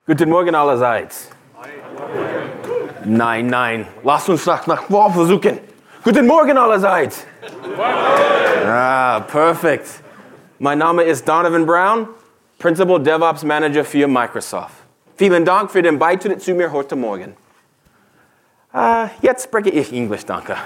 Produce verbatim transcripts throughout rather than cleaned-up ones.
Guten Morgen allerseits. Nein, nein. Lass uns nach, nach vorn versuchen. Guten Morgen allerseits. Ah, perfect. Mein Name ist Donovan Brown, Principal DevOps Manager für Microsoft. Vielen Dank für den Beitritt zu mir heute Morgen. Uh, jetzt spreche ich Englisch, danke.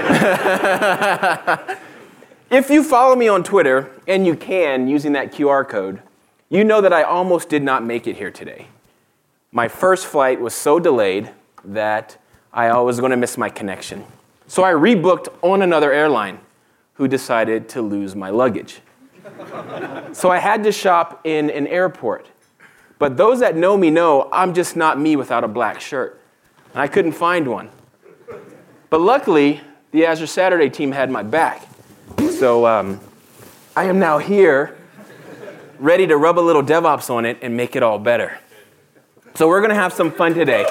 If you follow me on Twitter, and you can using that Q R code, you know that I almost did not make it here today. My first flight was so delayed that I was going to miss my connection. So I rebooked on another airline who decided to lose my luggage. So I had to shop in an airport. But those that know me know I'm just not me without a black shirt. And I couldn't find one. But luckily, the Azure Saturday team had my back. So um, I am now here, ready to rub a little DevOps on it and make it all better. So we're going to have some fun today.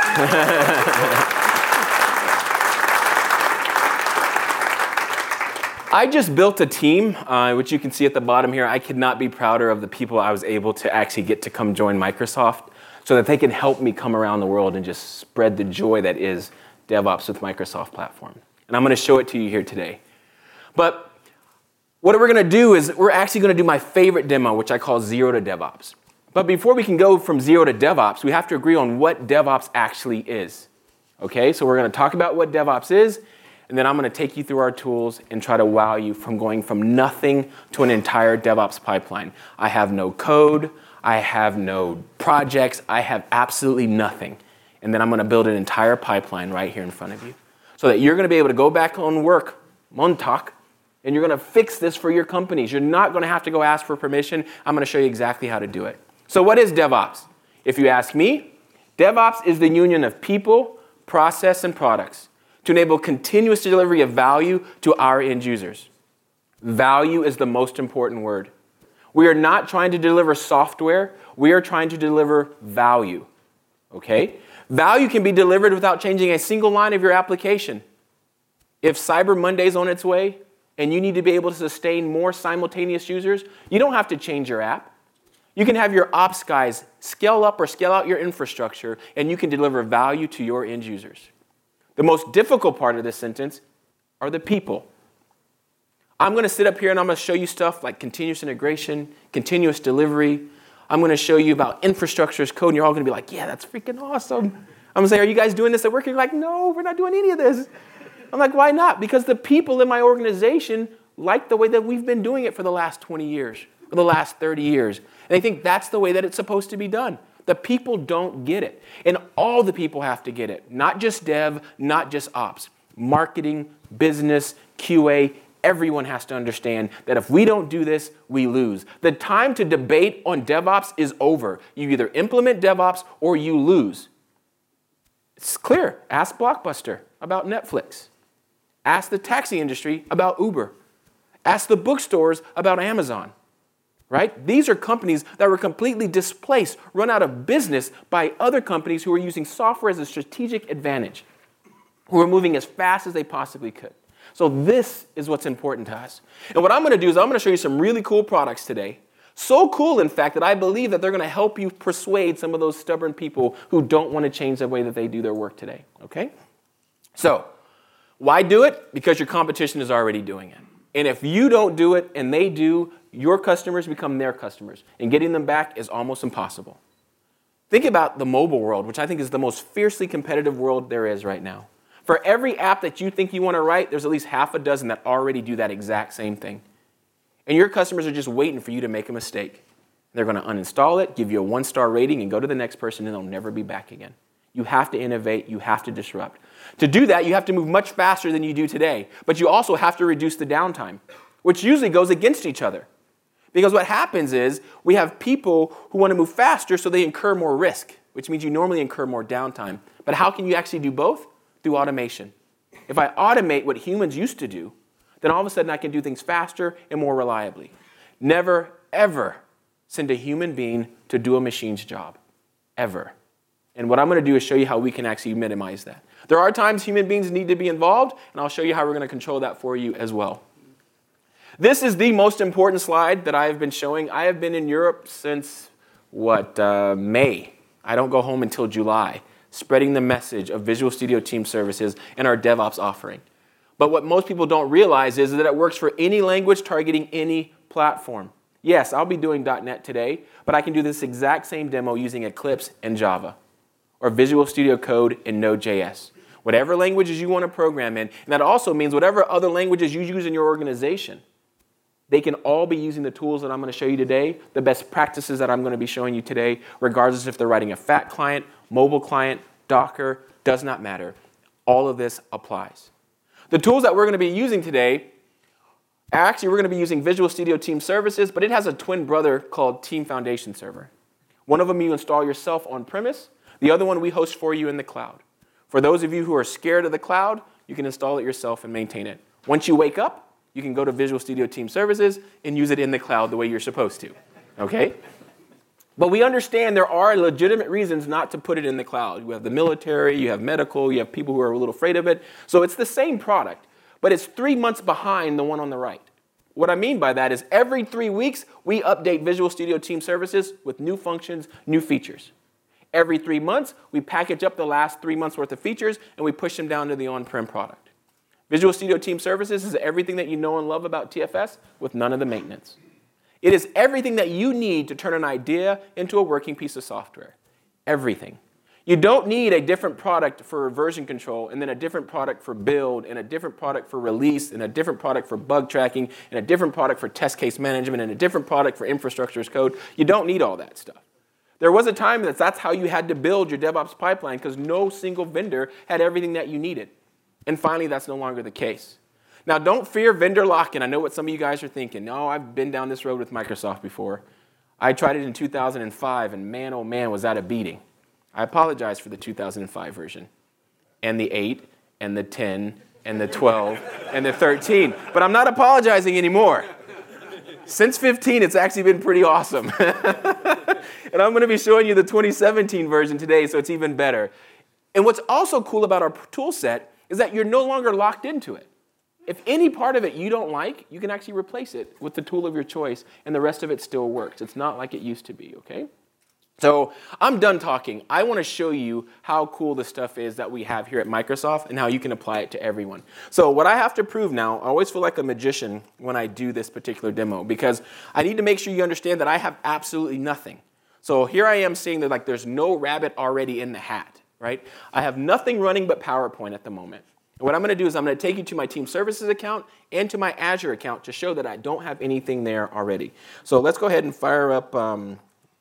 I just built a team, uh, which you can see at the bottom here. I could not be prouder of the people I was able to actually get to come join Microsoft so that they can help me come around the world and just spread the joy that is DevOps with Microsoft Platform. And I'm going to show it to you here today. But what we're going to do is we're actually going to do my favorite demo, which I call Zero to DevOps. But before we can go from zero to DevOps, we have to agree on what DevOps actually is. Okay, so we're going to talk about what DevOps is, and then I'm going to take you through our tools and try to wow you from going from nothing to an entire DevOps pipeline. I have no code, I have no projects, I have absolutely nothing. And then I'm going to build an entire pipeline right here in front of you so that you're going to be able to go back on work, Montag, and you're going to fix this for your companies. You're not going to have to go ask for permission. I'm going to show you exactly how to do it. So what is DevOps? If you ask me, DevOps is the union of people, process, and products to enable continuous delivery of value to our end users. Value is the most important word. We are not trying to deliver software. We are trying to deliver value. Okay? Value can be delivered without changing a single line of your application. If Cyber Monday's on its way and you need to be able to sustain more simultaneous users, you don't have to change your app. You can have your ops guys scale up or scale out your infrastructure, and you can deliver value to your end users. The most difficult part of this sentence are the people. I'm going to sit up here and I'm going to show you stuff like continuous integration, continuous delivery. I'm going to show you about infrastructure as code, and you're all going to be like, yeah, that's freaking awesome. I'm going to say, are you guys doing this at work? You're like, no, we're not doing any of this. I'm like, why not? Because the people in my organization like the way that we've been doing it for the last twenty years, or the last thirty years. And they think that's the way that it's supposed to be done. The people don't get it. And all the people have to get it. Not just dev, not just ops. Marketing, business, Q A, everyone has to understand that if we don't do this, we lose. The time to debate on DevOps is over. You either implement DevOps or you lose. It's clear. Ask Blockbuster about Netflix. Ask the taxi industry about Uber. Ask the bookstores about Amazon. Right? These are companies that were completely displaced, run out of business by other companies who are using software as a strategic advantage, who are moving as fast as they possibly could. So this is what's important to us. And what I'm going to do is I'm going to show you some really cool products today. So cool, in fact, that I believe that they're going to help you persuade some of those stubborn people who don't want to change the way that they do their work today. Okay? So why do it? Because your competition is already doing it. And if you don't do it and they do, your customers become their customers. And getting them back is almost impossible. Think about the mobile world, which I think is the most fiercely competitive world there is right now. For every app that you think you want to write, there's at least half a dozen that already do that exact same thing. And your customers are just waiting for you to make a mistake. They're going to uninstall it, give you a one-star rating, and go to the next person, and they'll never be back again. You have to innovate. You have to disrupt. To do that, you have to move much faster than you do today. But you also have to reduce the downtime, which usually goes against each other. Because what happens is we have people who want to move faster, so they incur more risk, which means you normally incur more downtime. But how can you actually do both? Through automation. If I automate what humans used to do, then all of a sudden I can do things faster and more reliably. Never, ever send a human being to do a machine's job. Ever. And what I'm going to do is show you how we can actually minimize that. There are times human beings need to be involved, and I'll show you how we're going to control that for you as well. This is the most important slide that I have been showing. I have been in Europe since, what, uh, May. I don't go home until July, spreading the message of Visual Studio Team Services and our DevOps offering. But what most people don't realize is that it works for any language targeting any platform. Yes, I'll be doing .dot net today, but I can do this exact same demo using Eclipse and Java, or Visual Studio Code and Node.js. Whatever languages you want to program in, and that also means whatever other languages you use in your organization, they can all be using the tools that I'm going to show you today, the best practices that I'm going to be showing you today, regardless if they're writing a fat client, mobile client, Docker, does not matter. All of this applies. The tools that we're going to be using today, actually we're going to be using Visual Studio Team Services, but it has a twin brother called Team Foundation Server. One of them you install yourself on premise, the other one we host for you in the cloud. For those of you who are scared of the cloud, you can install it yourself and maintain it. Once you wake up, you can go to Visual Studio Team Services and use it in the cloud the way you're supposed to, okay? But we understand there are legitimate reasons not to put it in the cloud. You have the military, you have medical, you have people who are a little afraid of it. So it's the same product, but it's three months behind the one on the right. What I mean by that is every three weeks, we update Visual Studio Team Services with new functions, new features. Every three months, we package up the last three months worth of features and we push them down to the on-prem product. Visual Studio Team Services is everything that you know and love about T F S with none of the maintenance. It is everything that you need to turn an idea into a working piece of software. Everything. You don't need a different product for version control and then a different product for build and a different product for release and a different product for bug tracking and a different product for test case management and a different product for infrastructure as code. You don't need all that stuff. There was a time that that's how you had to build your DevOps pipeline because no single vendor had everything that you needed. And finally, that's no longer the case. Now, don't fear vendor lock-in. I know what some of you guys are thinking. No, I've been down this road with Microsoft before. I tried it in two thousand five, and man, oh man, was that a beating. I apologize for the two thousand five version, and the eight, and the ten, and the twelve, and the thirteen. But I'm not apologizing anymore. Since fifteen, it's actually been pretty awesome. And I'm going to be showing you the twenty seventeen version today, so it's even better. And what's also cool about our tool set is that you're no longer locked into it. If any part of it you don't like, you can actually replace it with the tool of your choice, and the rest of it still works. It's not like it used to be, okay? So I'm done talking. I want to show you how cool the stuff is that we have here at Microsoft and how you can apply it to everyone. So what I have to prove now, I always feel like a magician when I do this particular demo because I need to make sure you understand that I have absolutely nothing. So here I am saying that like there's no rabbit already in the hat. Right? I have nothing running but PowerPoint at the moment. And what I'm going to do is I'm going to take you to my Team Services account and to my Azure account to show that I don't have anything there already. So let's go ahead and fire up, um,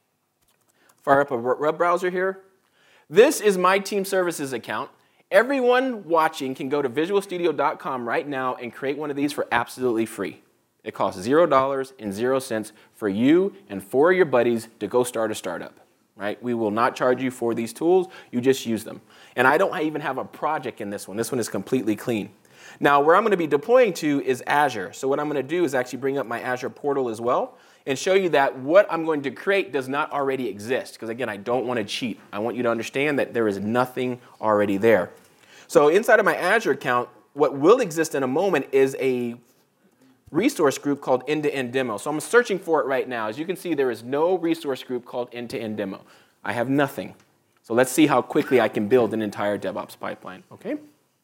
fire up a web browser here. This is my Team Services account. Everyone watching can go to visual studio dot com right now and create one of these for absolutely free. It costs zero dollars and zero cents for you and for your buddies to go start a startup. Right? We will not charge you for these tools. You just use them. And I don't even have a project in this one. This one is completely clean. Now, where I'm going to be deploying to is Azure. So what I'm going to do is actually bring up my Azure portal as well and show you that what I'm going to create does not already exist. Because again, I don't want to cheat. I want you to understand that there is nothing already there. So inside of my Azure account, what will exist in a moment is a resource group called End-to-End Demo. So I'm searching for it right now. As you can see, there is no resource group called End-to-End Demo. I have nothing. So let's see how quickly I can build an entire DevOps pipeline, okay?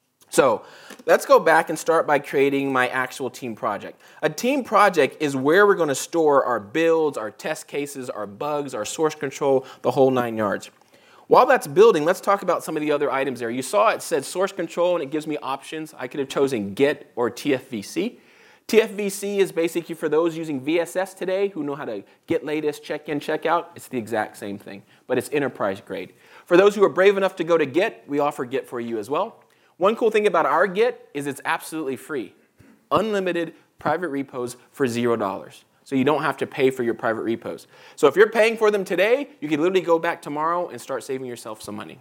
So let's go back and start by creating my actual team project. A team project is where we're going to store our builds, our test cases, our bugs, our source control, the whole nine yards. While that's building, let's talk about some of the other items there. You saw it said source control, and it gives me options. I could have chosen Git or T F V C. T F V C is basically for those using V S S today who know how to get latest, check in, check out. It's the exact same thing, but it's enterprise grade. For those who are brave enough to go to Git, we offer Git for you as well. One cool thing about our Git is it's absolutely free. Unlimited private repos for zero dollars. So you don't have to pay for your private repos. So if you're paying for them today, you can literally go back tomorrow and start saving yourself some money.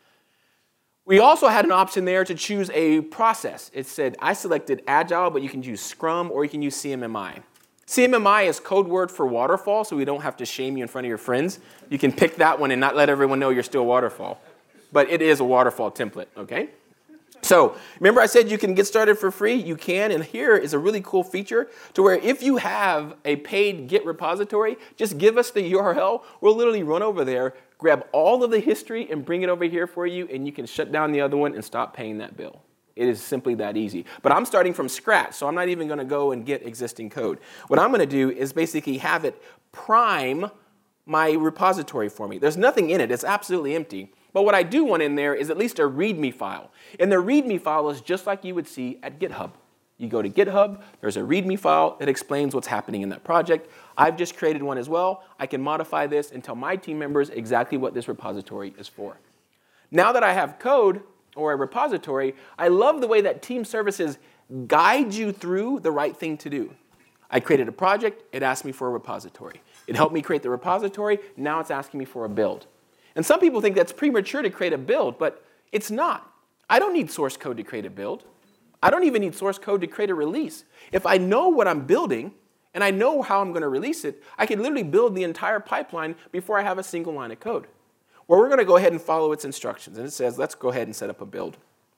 We also had an option there to choose a process. It said, I selected Agile, but you can use Scrum or you can use C M M I. C M M I is code word for waterfall, so we don't have to shame you in front of your friends. You can pick that one and not let everyone know you're still waterfall. But it is a waterfall template, okay? So remember I said you can get started for free? You can, and here is a really cool feature to where if you have a paid Git repository, just give us the U R L. We'll literally run over there, grab all of the history and bring it over here for you, and you can shut down the other one and stop paying that bill. It is simply that easy. But I'm starting from scratch, so I'm not even going to go and get existing code. What I'm going to do is basically have it prime my repository for me. There's nothing in it. It's absolutely empty. But what I do want in there is at least a README file. And the README file is just like you would see at GitHub. You go to GitHub, there's a README file that explains what's happening in that project. I've just created one as well. I can modify this and tell my team members exactly what this repository is for. Now that I have code or a repository, I love the way that team services guide you through the right thing to do. I created a project, it asked me for a repository. It helped me create the repository, now it's asking me for a build. And some people think that's premature to create a build, but it's not. I don't need source code to create a build. I don't even need source code to create a release. If I know what I'm building and I know how I'm going to release it, I can literally build the entire pipeline before I have a single line of code. Well, we're going to go ahead and follow its instructions. And it says, let's go ahead and set up a build.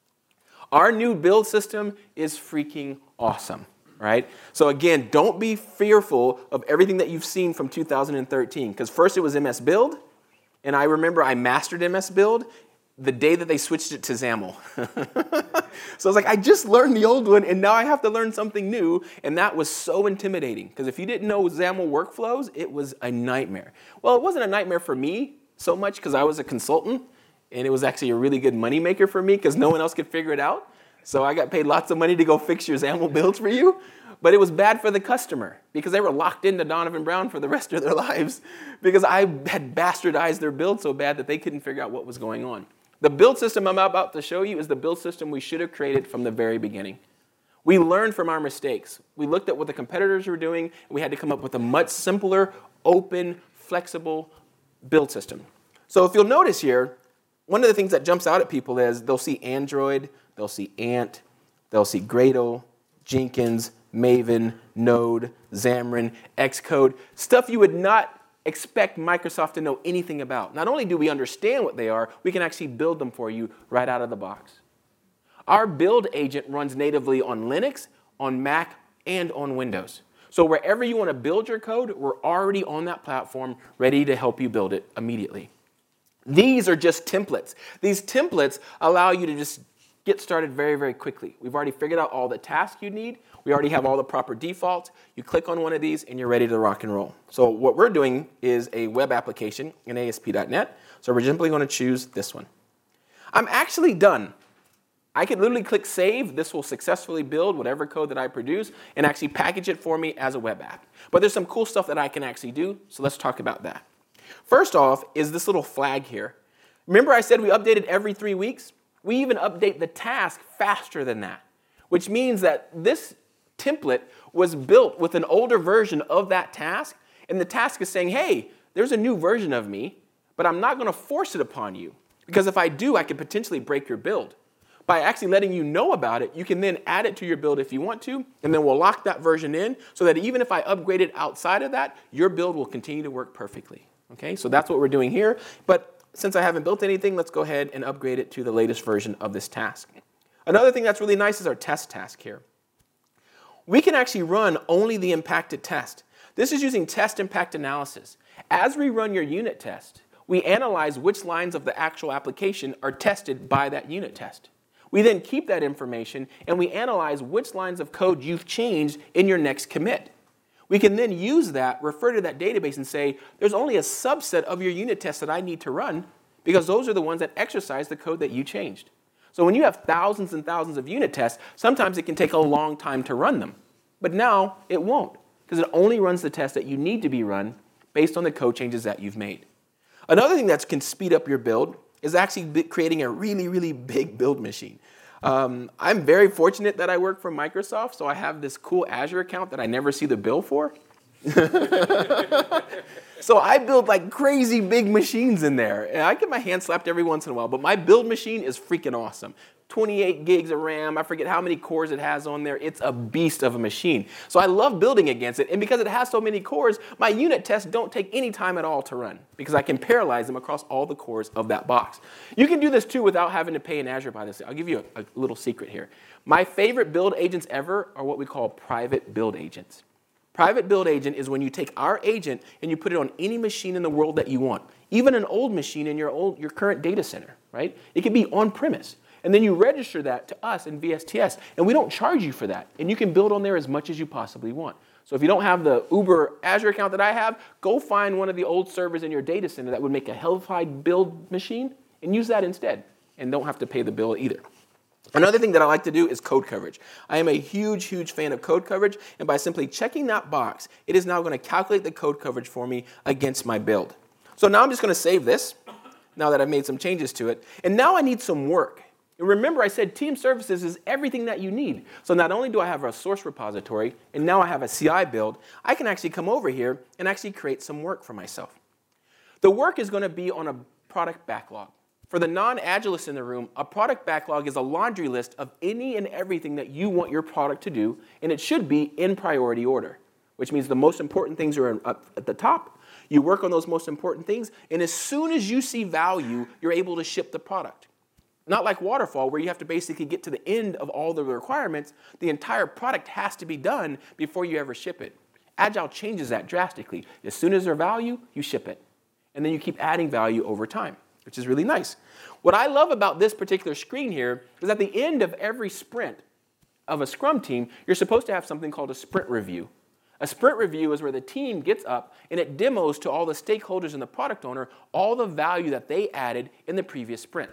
Our new build system is freaking awesome, right? So again, don't be fearful of everything that you've seen from two thousand thirteen, because first it was M S Build. And I remember I mastered M S Build the day that they switched it to XAML. So I was like, I just learned the old one, and now I have to learn something new. And that was so intimidating, because if you didn't know XAML workflows, it was a nightmare. Well, it wasn't a nightmare for me so much because I was a consultant, and it was actually a really good moneymaker for me because no one else could figure it out. So I got paid lots of money to go fix your XAML builds for you. But it was bad for the customer because they were locked into Donovan Brown for the rest of their lives because I had bastardized their build so bad that they couldn't figure out what was going on. The build system I'm about to show you is the build system we should have created from the very beginning. We learned from our mistakes. We looked at what the competitors were doing, and we had to come up with a much simpler, open, flexible build system. So if you'll notice here, one of the things that jumps out at people is they'll see Android, they'll see Ant, they'll see Gradle, Jenkins, Maven, Node, Xamarin, Xcode, stuff you would not expect Microsoft to know anything about. Not only do we understand what they are, we can actually build them for you right out of the box. Our build agent runs natively on Linux, on Mac, and on Windows. So wherever you want to build your code, we're already on that platform, ready to help you build it immediately. These are just templates. These templates allow you to just get started very, very quickly. We've already figured out all the tasks you need. We already have all the proper defaults. You click on one of these, and you're ready to rock and roll. So what we're doing is a web application in A S P dot net. So we're simply going to choose this one. I'm actually done. I can literally click Save. This will successfully build whatever code that I produce and actually package it for me as a web app. But there's some cool stuff that I can actually do, so let's talk about that. First off is this little flag here. Remember I said we updated every three weeks? We even update the task faster than that, which means that this template was built with an older version of that task, and the task is saying, hey, there's a new version of me, but I'm not going to force it upon you, because if I do, I could potentially break your build. By actually letting you know about it, you can then add it to your build if you want to, and then we'll lock that version in so that even if I upgrade it outside of that, your build will continue to work perfectly. Okay, so that's what we're doing here, but since I haven't built anything, let's go ahead and upgrade it to the latest version of this task. Another thing that's really nice is our test task here. We can actually run only the impacted test. This is using test impact analysis. As we run your unit test, we analyze which lines of the actual application are tested by that unit test. We then keep that information and we analyze which lines of code you've changed in your next commit. We can then use that, refer to that database and say, there's only a subset of your unit tests that I need to run because those are the ones that exercise the code that you changed. So when you have thousands and thousands of unit tests, sometimes it can take a long time to run them. But now it won't, because it only runs the tests that you need to be run based on the code changes that you've made. Another thing that can speed up your build is actually creating a really, really big build machine. Um, I'm very fortunate that I work for Microsoft, so I have this cool Azure account that I never see the bill for. So I build like crazy big machines in there. And I get my hand slapped every once in a while, but my build machine is freaking awesome. twenty-eight gigs of RAM. I forget how many cores it has on there. It's a beast of a machine. So I love building against it. And because it has so many cores, my unit tests don't take any time at all to run because I can parallelize them across all the cores of that box. You can do this too without having to pay in Azure by this. I'll give you a, a little secret here. My favorite build agents ever are what we call private build agents. Private build agent is when you take our agent and you put it on any machine in the world that you want, even an old machine in your old your current data center, right? It can be on premise. And then you register that to us in V S T S, and we don't charge you for that. And you can build on there as much as you possibly want. So if you don't have the Uber Azure account that I have, go find one of the old servers in your data center that would make a Hellfire build machine and use that instead, and don't have to pay the bill either. Another thing that I like to do is code coverage. I am a huge, huge fan of code coverage, and by simply checking that box, it is now going to calculate the code coverage for me against my build. So now I'm just going to save this, now that I've made some changes to it, and now I need some work. And remember, I said team services is everything that you need. So not only do I have a source repository, and now I have a C I build, I can actually come over here and actually create some work for myself. The work is going to be on a product backlog. For the non-Agilists in the room, a product backlog is a laundry list of any and everything that you want your product to do, and it should be in priority order, which means the most important things are up at the top. You work on those most important things, and as soon as you see value, you're able to ship the product. Not like Waterfall, where you have to basically get to the end of all the requirements. The entire product has to be done before you ever ship it. Agile changes that drastically. As soon as there's value, you ship it. And then you keep adding value over time, which is really nice. What I love about this particular screen here is at the end of every sprint of a Scrum team, you're supposed to have something called a sprint review. A sprint review is where the team gets up and it demos to all the stakeholders and the product owner all the value that they added in the previous sprint.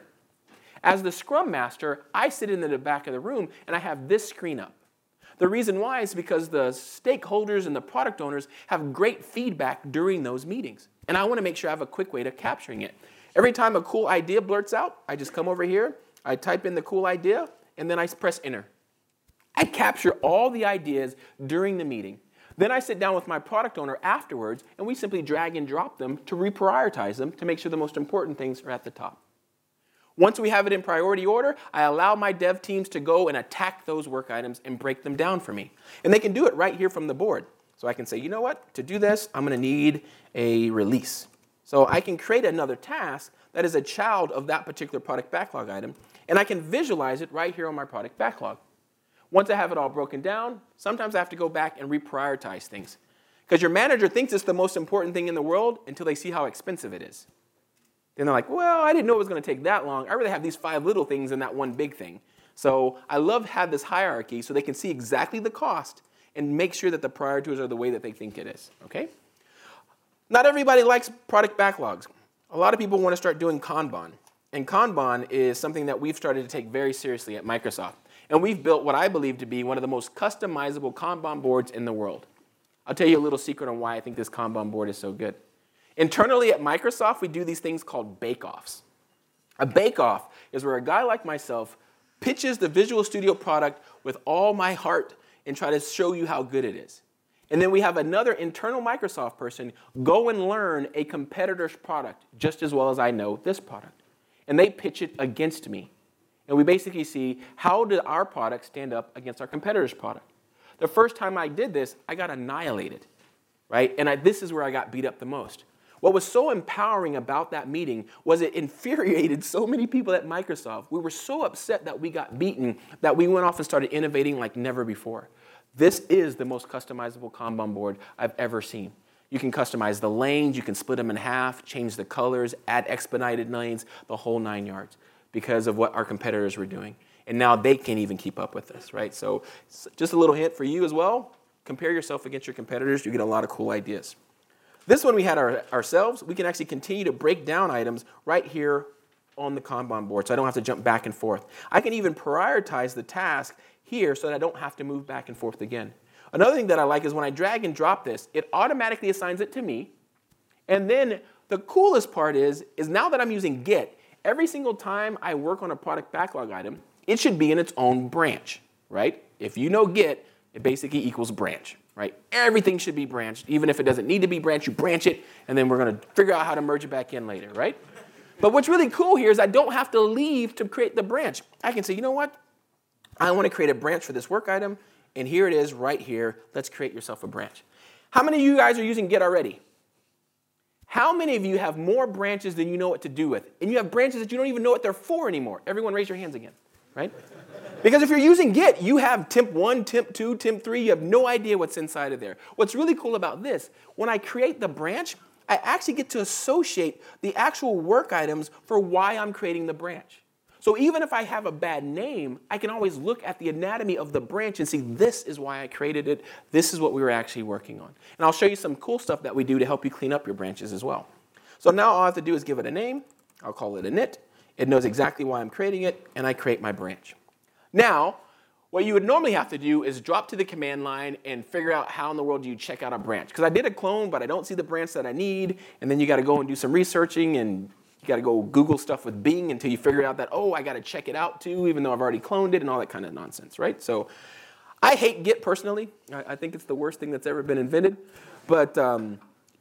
As the Scrum Master, I sit in the back of the room and I have this screen up. The reason why is because the stakeholders and the product owners have great feedback during those meetings. And I want to make sure I have a quick way to capturing it. Every time a cool idea blurts out, I just come over here, I type in the cool idea, and then I press enter. I capture all the ideas during the meeting. Then I sit down with my product owner afterwards, and we simply drag and drop them to reprioritize them to make sure the most important things are at the top. Once we have it in priority order, I allow my dev teams to go and attack those work items and break them down for me. And they can do it right here from the board. So I can say, you know what? To do this, I'm going to need a release. So I can create another task that is a child of that particular product backlog item, and I can visualize it right here on my product backlog. Once I have it all broken down, sometimes I have to go back and reprioritize things. Because your manager thinks it's the most important thing in the world until they see how expensive it is. Then they're like, well, I didn't know it was going to take that long. I really have these five little things and that one big thing. So I love to have this hierarchy so they can see exactly the cost and make sure that the priorities are the way that they think it is. Okay? Not everybody likes product backlogs. A lot of people want to start doing Kanban. And Kanban is something that we've started to take very seriously at Microsoft. And we've built what I believe to be one of the most customizable Kanban boards in the world. I'll tell you a little secret on why I think this Kanban board is so good. Internally at Microsoft, we do these things called bake-offs. A bake-off is where a guy like myself pitches the Visual Studio product with all my heart and try to show you how good it is. And then we have another internal Microsoft person go and learn a competitor's product just as well as I know this product. And they pitch it against me. And we basically see how did our product stand up against our competitor's product. The first time I did this, I got annihilated, right? And I, this is where I got beat up the most. What was so empowering about that meeting was it infuriated so many people at Microsoft. We were so upset that we got beaten that we went off and started innovating like never before. This is the most customizable Kanban board I've ever seen. You can customize the lanes, you can split them in half, change the colors, add expedited lanes, the whole nine yards because of what our competitors were doing. And now they can't even keep up with us, right? So just a little hint for you as well. Compare yourself against your competitors. You get a lot of cool ideas. This one we had our, ourselves. We can actually continue to break down items right here on the Kanban board, so I don't have to jump back and forth. I can even prioritize the task here so that I don't have to move back and forth again. Another thing that I like is when I drag and drop this, it automatically assigns it to me. And then the coolest part is, is now that I'm using Git, every single time I work on a product backlog item, it should be in its own branch, right? If you know Git, it basically equals branch, right? Everything should be branched. Even if it doesn't need to be branched, you branch it, and then we're going to figure out how to merge it back in later, right? But what's really cool here is I don't have to leave to create the branch. I can say, you know what? I want to create a branch for this work item, and here it is right here. Let's create yourself a branch. How many of you guys are using Git already? How many of you have more branches than you know what to do with? And you have branches that you don't even know what they're for anymore. Everyone raise your hands again, right? Because if you're using Git, you have temp one, temp two, temp three. You have no idea what's inside of there. What's really cool about this, when I create the branch, I actually get to associate the actual work items for why I'm creating the branch. So even if I have a bad name, I can always look at the anatomy of the branch and see this is why I created it. This is what we were actually working on. And I'll show you some cool stuff that we do to help you clean up your branches as well. So now all I have to do is give it a name. I'll call it init. It knows exactly why I'm creating it, and I create my branch. Now, what you would normally have to do is drop to the command line and figure out how in the world do you check out a branch. Because I did a clone, but I don't see the branch that I need. And then you got to go and do some researching, and you got to go Google stuff with Bing until you figure out that, oh, I got to check it out too, even though I've already cloned it and all that kind of nonsense, right? So I hate Git personally. I, I think it's the worst thing that's ever been invented. But um,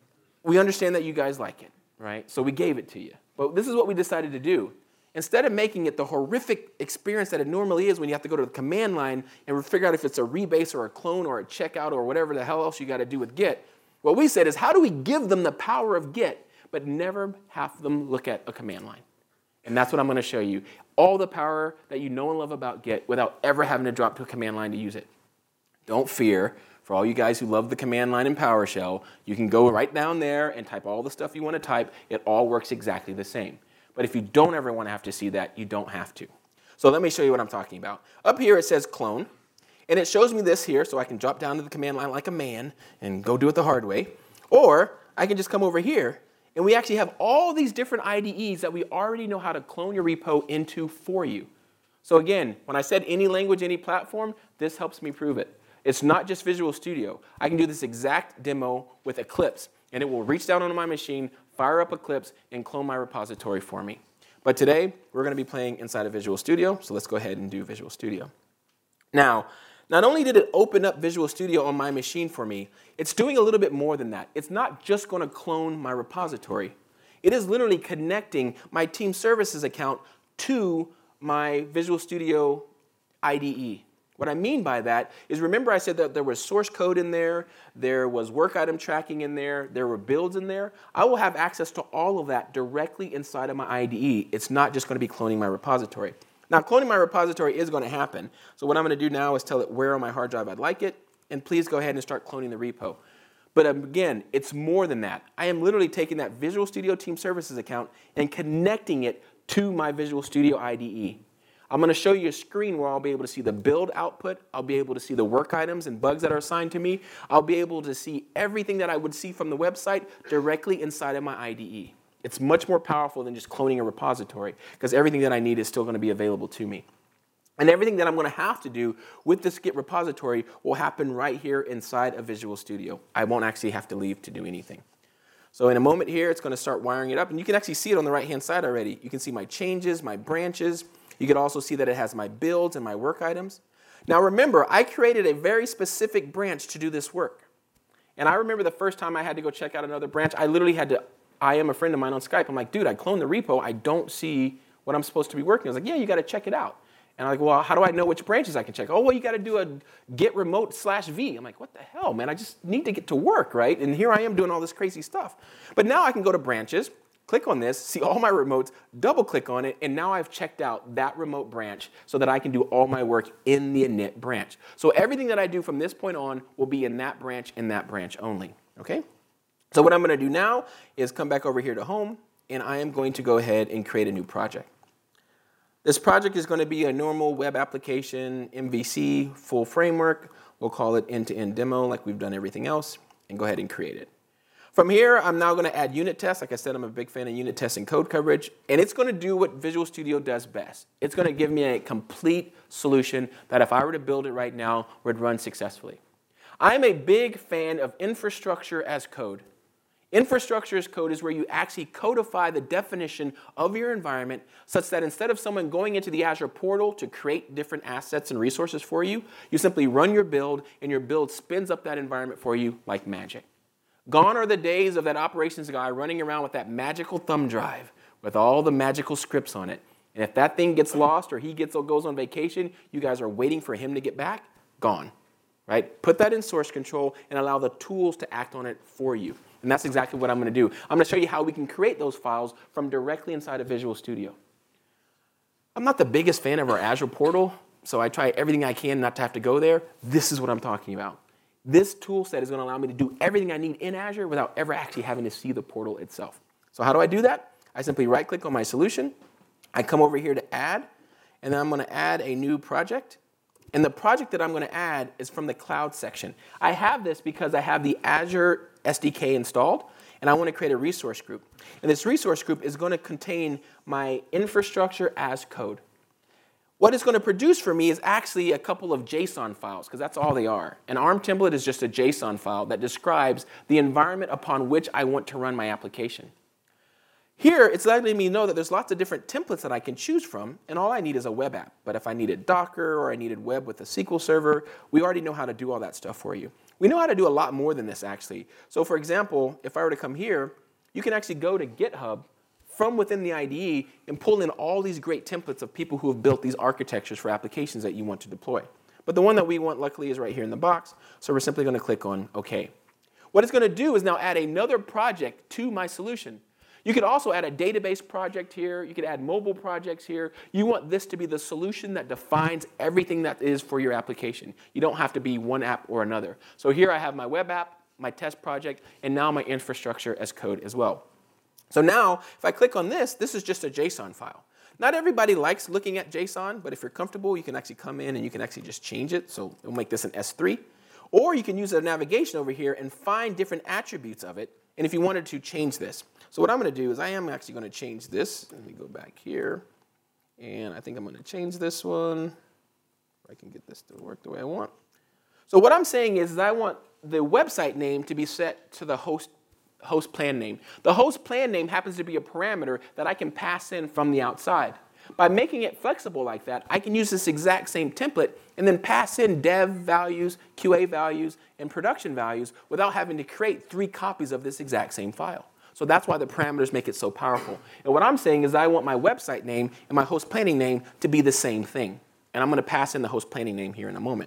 we understand that you guys like it, right? So we gave it to you. But this is what we decided to do. Instead of making it the horrific experience that it normally is when you have to go to the command line and figure out if it's a rebase or a clone or a checkout or whatever the hell else you got to do with Git, what we said is, how do we give them the power of Git but never have them look at a command line? And that's what I'm going to show you. All the power that you know and love about Git without ever having to drop to a command line to use it. Don't fear. For all you guys who love the command line in PowerShell, you can go right down there and type all the stuff you want to type. It all works exactly the same. But if you don't ever want to have to see that, you don't have to. So let me show you what I'm talking about. Up here it says clone. And it shows me this here, so I can drop down to the command line like a man and go do it the hard way. Or I can just come over here, and we actually have all these different I D Es that we already know how to clone your repo into for you. So again, when I said any language, any platform, this helps me prove it. It's not just Visual Studio. I can do this exact demo with Eclipse, and it will reach down onto my machine, fire up Eclipse, and clone my repository for me. But today, we're going to be playing inside of Visual Studio, so let's go ahead and do Visual Studio. Now, not only did it open up Visual Studio on my machine for me, it's doing a little bit more than that. It's not just going to clone my repository. It is literally connecting my Team Services account to my Visual Studio I D E. What I mean by that is, remember I said that there was source code in there, there was work item tracking in there, there were builds in there. I will have access to all of that directly inside of my I D E. It's not just going to be cloning my repository. Now, cloning my repository is going to happen. So what I'm going to do now is tell it where on my hard drive I'd like it, and please go ahead and start cloning the repo. But again, it's more than that. I am literally taking that Visual Studio Team Services account and connecting it to my Visual Studio I D E. I'm going to show you a screen where I'll be able to see the build output. I'll be able to see the work items and bugs that are assigned to me. I'll be able to see everything that I would see from the website directly inside of my I D E. It's much more powerful than just cloning a repository, because everything that I need is still going to be available to me. And everything that I'm going to have to do with this Git repository will happen right here inside of Visual Studio. I won't actually have to leave to do anything. So in a moment here, it's going to start wiring it up. And you can actually see it on the right-hand side already. You can see my changes, my branches. You can also see that it has my builds and my work items. Now remember, I created a very specific branch to do this work. And I remember the first time I had to go check out another branch, I literally had to, I am a friend of mine on Skype. I'm like, dude, I cloned the repo. I don't see what I'm supposed to be working. I was like, yeah, you got to check it out. And I'm like, well, how do I know which branches I can check? Oh, well, you got to do a git remote slash v. I'm like, what the hell, man? I just need to get to work, right? And here I am doing all this crazy stuff. But now I can go to branches, click on this, see all my remotes, double click on it, and now I've checked out that remote branch so that I can do all my work in the init branch. So everything that I do from this point on will be in that branch, in that branch only, okay? So what I'm going to do now is come back over here to home, and I am going to go ahead and create a new project. This project is going to be a normal web application, M V C, full framework. We'll call it end-to-end demo like we've done everything else, and go ahead and create it. From here, I'm now going to add unit tests. Like I said, I'm a big fan of unit tests and code coverage, and it's going to do what Visual Studio does best. It's going to give me a complete solution that if I were to build it right now, would run successfully. I'm a big fan of infrastructure as code. Infrastructure as code is where you actually codify the definition of your environment such that instead of someone going into the Azure portal to create different assets and resources for you, you simply run your build, and your build spins up that environment for you like magic. Gone are the days of that operations guy running around with that magical thumb drive with all the magical scripts on it. And if that thing gets lost or he gets goes on vacation, you guys are waiting for him to get back, gone, right? Put that in source control and allow the tools to act on it for you. And that's exactly what I'm going to do. I'm going to show you how we can create those files from directly inside of Visual Studio. I'm not the biggest fan of our Azure portal, so I try everything I can not to have to go there. This is what I'm talking about. This tool set is going to allow me to do everything I need in Azure without ever actually having to see the portal itself. So how do I do that? I simply right-click on my solution. I come over here to add, and then I'm going to add a new project. And the project that I'm going to add is from the cloud section. I have this because I have the Azure S D K installed, and I want to create a resource group. And this resource group is going to contain my infrastructure as code. What it's going to produce for me is actually a couple of JSON files, because that's all they are. An ARM template is just a JSON file that describes the environment upon which I want to run my application. Here, it's letting me know that there's lots of different templates that I can choose from, and all I need is a web app. But if I needed Docker or I needed web with a S Q L server, we already know how to do all that stuff for you. We know how to do a lot more than this, actually. So for example, if I were to come here, you can actually go to GitHub from within the I D E and pull in all these great templates of people who have built these architectures for applications that you want to deploy. But the one that we want, luckily, is right here in the box, so we're simply going to click on OK. What it's going to do is now add another project to my solution. You could also add a database project here. You could add mobile projects here. You want this to be the solution that defines everything that is for your application. You don't have to be one app or another. So here I have my web app, my test project, and now my infrastructure as code as well. So now, if I click on this, this is just a JSON file. Not everybody likes looking at JSON, but if you're comfortable, you can actually come in and you can actually just change it. So we'll make this an S three. Or you can use the navigation over here and find different attributes of it, and if you wanted to change this. So what I'm going to do is I am actually going to change this. Let me go back here, and I think I'm going to change this one. If I can get this to work the way I want. So what I'm saying is I want the website name to be set to the host host plan name. The host plan name happens to be a parameter that I can pass in from the outside. By making it flexible like that, I can use this exact same template and then pass in dev values, Q A values, and production values without having to create three copies of this exact same file. So that's why the parameters make it so powerful. And what I'm saying is I want my website name and my host planning name to be the same thing. And I'm going to pass in the host planning name here in a moment.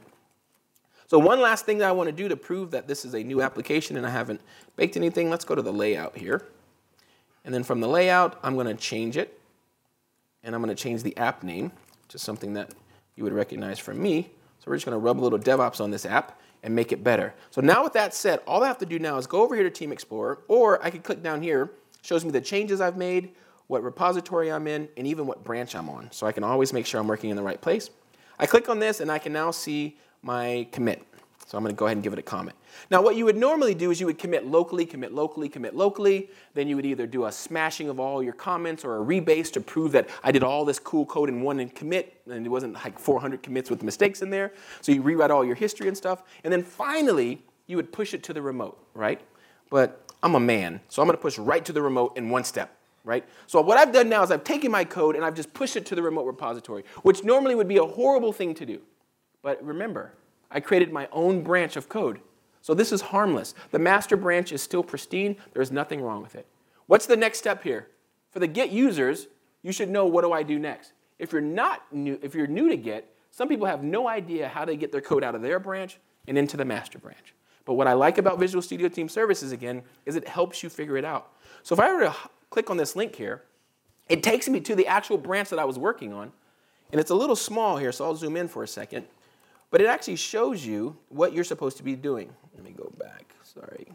So one last thing that I want to do to prove that this is a new application and I haven't baked anything, let's go to the layout here. And then from the layout, I'm going to change it. And I'm going to change the app name to something that you would recognize from me. So we're just going to rub a little DevOps on this app and make it better. So now with that said, all I have to do now is go over here to Team Explorer, or I could click down here. Shows me the changes I've made, what repository I'm in, and even what branch I'm on. So I can always make sure I'm working in the right place. I click on this, and I can now see my commit. So I'm going to go ahead and give it a comment. Now what you would normally do is you would commit locally, commit locally, commit locally. Then you would either do a smashing of all your comments or a rebase to prove that I did all this cool code in one and commit, and it wasn't like four hundred commits with mistakes in there. So you rewrite all your history and stuff. And then finally, you would push it to the remote, right? But I'm a man, so I'm going to push right to the remote in one step, right? So what I've done now is I've taken my code and I've just pushed it to the remote repository, which normally would be a horrible thing to do. But remember, I created my own branch of code. So this is harmless. The master branch is still pristine. There's nothing wrong with it. What's the next step here? For the Git users, you should know, what do I do next? If you're not new, if you're new to Git, some people have no idea how to get their code out of their branch and into the master branch. But what I like about Visual Studio Team Services, again, is it helps you figure it out. So if I were to click on this link here, it takes me to the actual branch that I was working on. And it's a little small here, so I'll zoom in for a second. But it actually shows you what you're supposed to be doing. Let me go back. Sorry.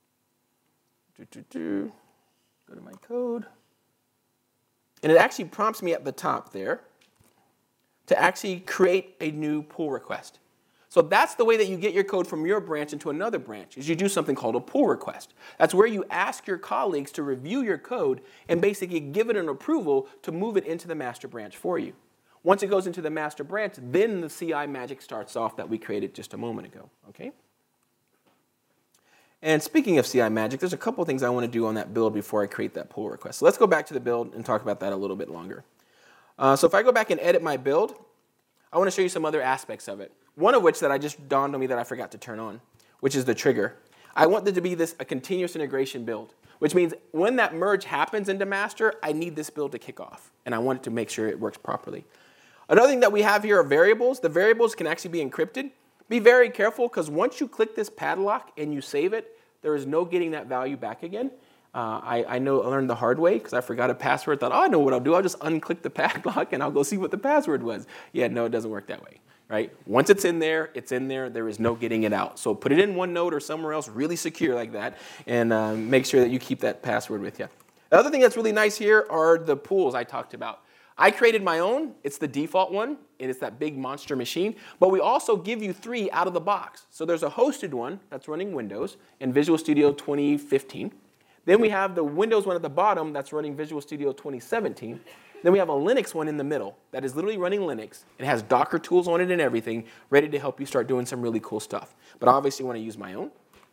Do, do, do. Go to my code. And it actually prompts me at the top there to actually create a new pull request. So that's the way that you get your code from your branch into another branch, is you do something called a pull request. That's where you ask your colleagues to review your code and basically give it an approval to move it into the master branch for you. Once it goes into the master branch, then the C I magic starts off that we created just a moment ago, okay? And speaking of C I magic, there's a couple things I want to do on that build before I create that pull request. So let's go back to the build and talk about that a little bit longer. Uh, so if I go back and edit my build, I want to show you some other aspects of it. One of which that I just dawned on me that I forgot to turn on, which is the trigger. I want there to be this a continuous integration build. which means when that merge happens into master, I need this build to kick off, and I want it to make sure it works properly. Another thing that we have here are variables. The variables can actually be encrypted. Be very careful, because once you click this padlock and you save it, there is no getting that value back again. Uh, I, I know I learned the hard way because I forgot a password. Thought, oh, I know what I'll do. I'll just unclick the padlock and I'll go see what the password was. Yeah, no, it doesn't work that way, right? Once it's in there, it's in there. There is no getting it out. So put it in OneNote or somewhere else really secure like that, and um, make sure that you keep that password with you. The other thing that's really nice here are the pools I talked about. I created my own. It's the default one, and it's that big monster machine. But we also give you three out of the box. So there's a hosted one that's running Windows and Visual Studio twenty fifteen. Then we have the Windows one at the bottom that's running Visual Studio twenty seventeen. Then we have a Linux one in the middle that is literally running Linux. It has Docker tools on it and everything, ready to help you start doing some really cool stuff. But obviously you want to use my own.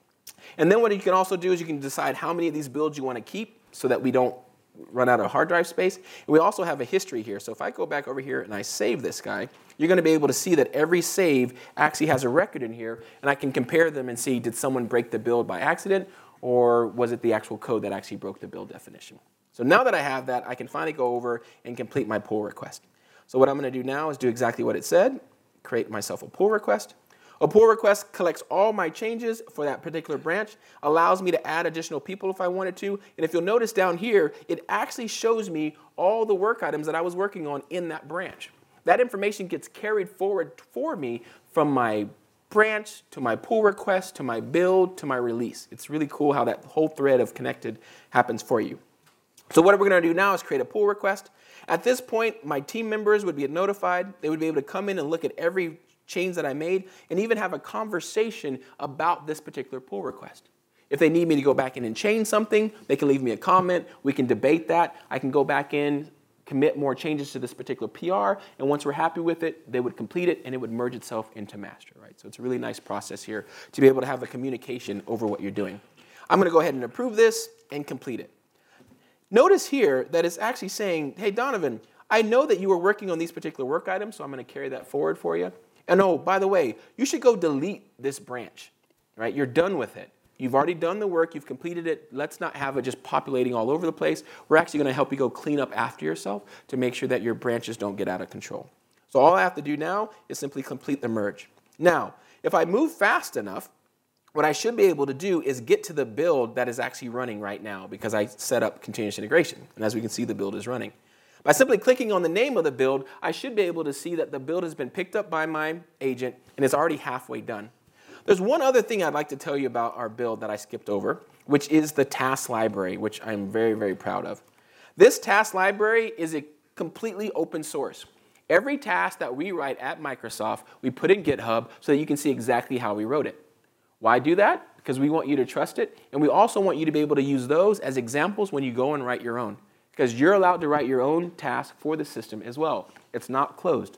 And then what you can also do is you can decide how many of these builds you want to keep so that we don't run out of hard drive space. And we also have a history here. So if I go back over here and I save this guy, you're going to be able to see that every save actually has a record in here, and I can compare them and see, did someone break the build by accident, or was it the actual code that actually broke the build definition? So now that I have that, I can finally go over and complete my pull request. So what I'm going to do now is do exactly what it said, create myself a pull request. A pull request collects all my changes for that particular branch, allows me to add additional people if I wanted to, and if you'll notice down here, it actually shows me all the work items that I was working on in that branch. That information gets carried forward for me from my branch to my pull request to my build to my release. It's really cool how that whole thread of connected happens for you. So what we're going to do now is create a pull request. At this point, my team members would be notified. They would be able to come in and look at every change that I made and even have a conversation about this particular pull request. If they need me to go back in and change something, they can leave me a comment. We can debate that. I can go back in, commit more changes to this particular P R, and once we're happy with it, they would complete it and it would merge itself into master, right? So it's a really nice process here to be able to have a communication over what you're doing. I'm going to go ahead and approve this and complete it. Notice here that it's actually saying, hey, Donovan, I know that you were working on these particular work items, so I'm going to carry that forward for you. And oh, by the way, you should go delete this branch, right? You're done with it. You've already done the work. You've completed it. Let's not have it just populating all over the place. We're actually going to help you go clean up after yourself to make sure that your branches don't get out of control. So all I have to do now is simply complete the merge. Now, if I move fast enough, what I should be able to do is get to the build that is actually running right now because I set up continuous integration. And as we can see, the build is running. By simply clicking on the name of the build, I should be able to see that the build has been picked up by my agent and is already halfway done. There's one other thing I'd like to tell you about our build that I skipped over, which is the task library, which I'm very, very proud of. This task library is a completely open source. Every task that we write at Microsoft, we put in GitHub so that you can see exactly how we wrote it. Why do that? Because we want you to trust it, and we also want you to be able to use those as examples when you go and write your own. Because you're allowed to write your own task for the system as well. It's not closed.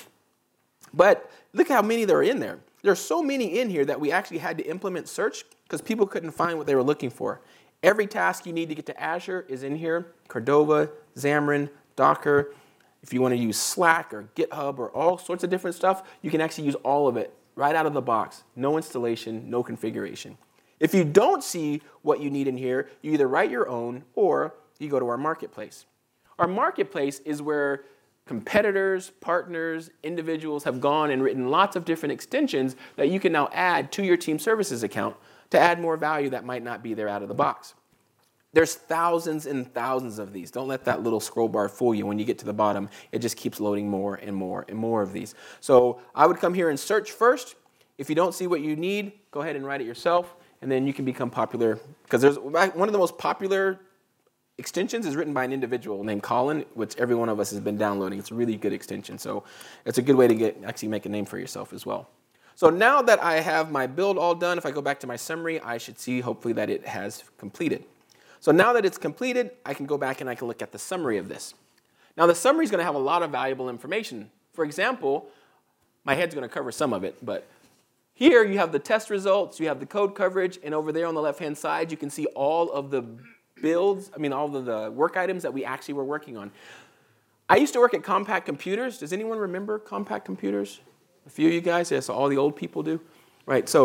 But look how many there are in there. There's so many in here that we actually had to implement search because people couldn't find what they were looking for. Every task you need to get to Azure is in here. Cordova, Xamarin, Docker. If you want to use Slack or GitHub or all sorts of different stuff, you can actually use all of it right out of the box. No installation, no configuration. If you don't see what you need in here, you either write your own or you go to our marketplace. Our marketplace is where competitors, partners, individuals have gone and written lots of different extensions that you can now add to your team services account to add more value that might not be there out of the box. There's thousands and thousands of these. Don't let that little scroll bar fool you. When you get to the bottom, it just keeps loading more and more and more of these. So I would come here and search first. If you don't see what you need, go ahead and write it yourself, and then you can become popular. Because there's one of the most popular extensions is written by an individual named Colin, which every one of us has been downloading. It's a really good extension. So it's a good way to get actually make a name for yourself as well. So now that I have my build all done, if I go back to my summary, I should see hopefully that it has completed. So now that it's completed, I can go back and I can look at the summary of this. Now the summary is going to have a lot of valuable information. For example, my head's going to cover some of it, but here you have the test results, you have the code coverage, and over there on the left-hand side, you can see all of the builds, I mean, all of the work items that we actually were working on. I used to work at Compaq Computers. Does anyone remember Compaq Computers? A few of you guys? Yeah, so all the old people do. Right, so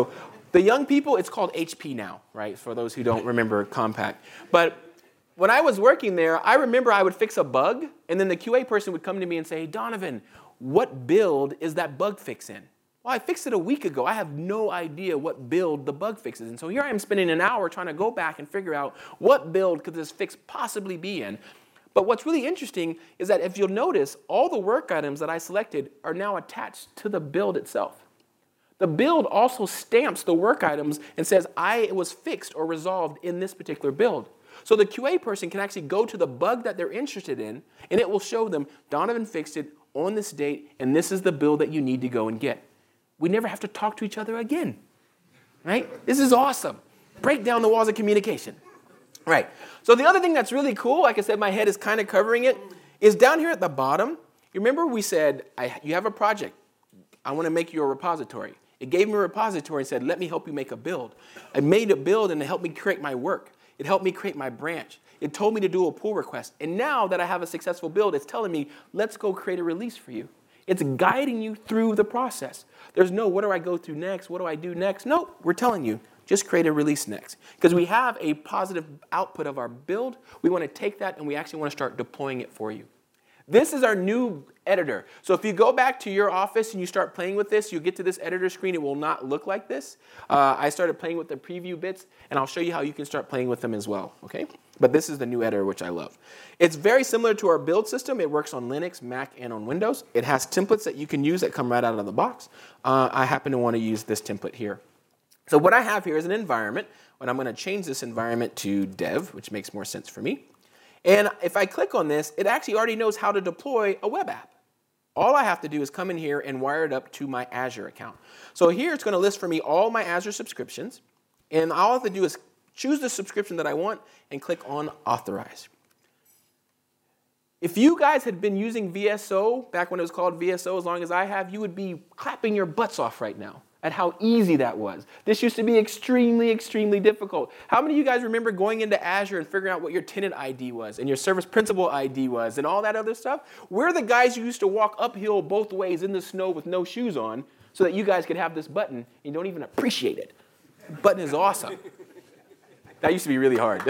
The young people, it's called H P now, right? For those who don't remember Compaq. But when I was working there, I remember I would fix a bug, and then the Q A person would come to me and say, hey, Donovan, what build is that bug fix in? Well, I fixed it a week ago. I have no idea what build the bug fix is. And so here I am spending an hour trying to go back and figure out what build could this fix possibly be in. But what's really interesting is that if you'll notice, all the work items that I selected are now attached to the build itself. The build also stamps the work items and says, I was fixed or resolved in this particular build. So the Q A person can actually go to the bug that they're interested in, and it will show them, Donovan fixed it on this date, and this is the build that you need to go and get. We never have to talk to each other again, right? This is awesome. Break down the walls of communication. Right. So the other thing that's really cool, like I said, my head is kind of covering it, is down here at the bottom. You remember we said, I, you have a project. I want to make you a repository. It gave me a repository and said, let me help you make a build. I made a build and it helped me create my work. It helped me create my branch. It told me to do a pull request. And now that I have a successful build, it's telling me, let's go create a release for you. It's guiding you through the process. There's no, what do I go through next? What do I do next? No, we're telling you, just create a release next. Because we have a positive output of our build. We want to take that and we actually want to start deploying it for you. This is our new editor. So if you go back to your office and you start playing with this, you get to this editor screen, it will not look like this. Uh, I started playing with the preview bits, and I'll show you how you can start playing with them as well, okay? But this is the new editor, which I love. It's very similar to our build system. It works on Linux, Mac, and on Windows. It has templates that you can use that come right out of the box. Uh, I happen to want to use this template here. So what I have here is an environment, and I'm going to change this environment to dev, which makes more sense for me. And if I click on this, it actually already knows how to deploy a web app. All I have to do is come in here and wire it up to my Azure account. So here it's going to list for me all my Azure subscriptions. And all I have to do is choose the subscription that I want and click on Authorize. If you guys had been using V S O, back when it was called V S O as long as I have, you would be clapping your butts off right now at how easy that was. This used to be extremely, extremely difficult. How many of you guys remember going into Azure and figuring out what your tenant I D was and your service principal I D was and all that other stuff? We're the guys who used to walk uphill both ways in the snow with no shoes on so that you guys could have this button and you don't even appreciate it. The button is awesome. That used to be really hard.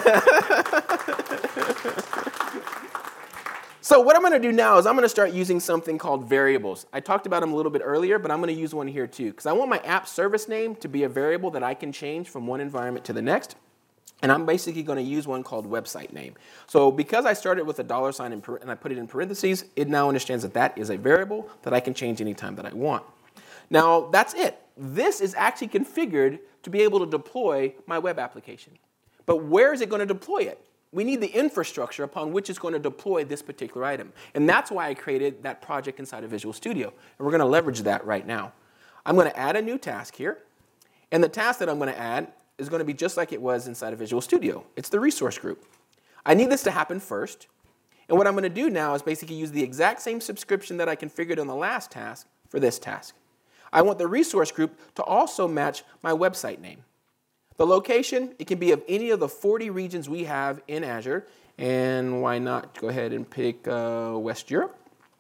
So what I'm going to do now is I'm going to start using something called variables. I talked about them a little bit earlier, but I'm going to use one here too, because I want my app service name to be a variable that I can change from one environment to the next. And I'm basically going to use one called website name. So because I started with a dollar sign and I put it in parentheses, it now understands that that is a variable that I can change anytime that I want. Now, that's it. This is actually configured to be able to deploy my web application. But where is it going to deploy it? We need the infrastructure upon which it's going to deploy this particular item. And that's why I created that project inside of Visual Studio. And we're going to leverage that right now. I'm going to add a new task here. And the task that I'm going to add is going to be just like it was inside of Visual Studio. It's the resource group. I need this to happen first. And what I'm going to do now is basically use the exact same subscription that I configured on the last task for this task. I want the resource group to also match my website name. The location, it can be of any of the forty regions we have in Azure. And why not go ahead and pick uh, West Europe?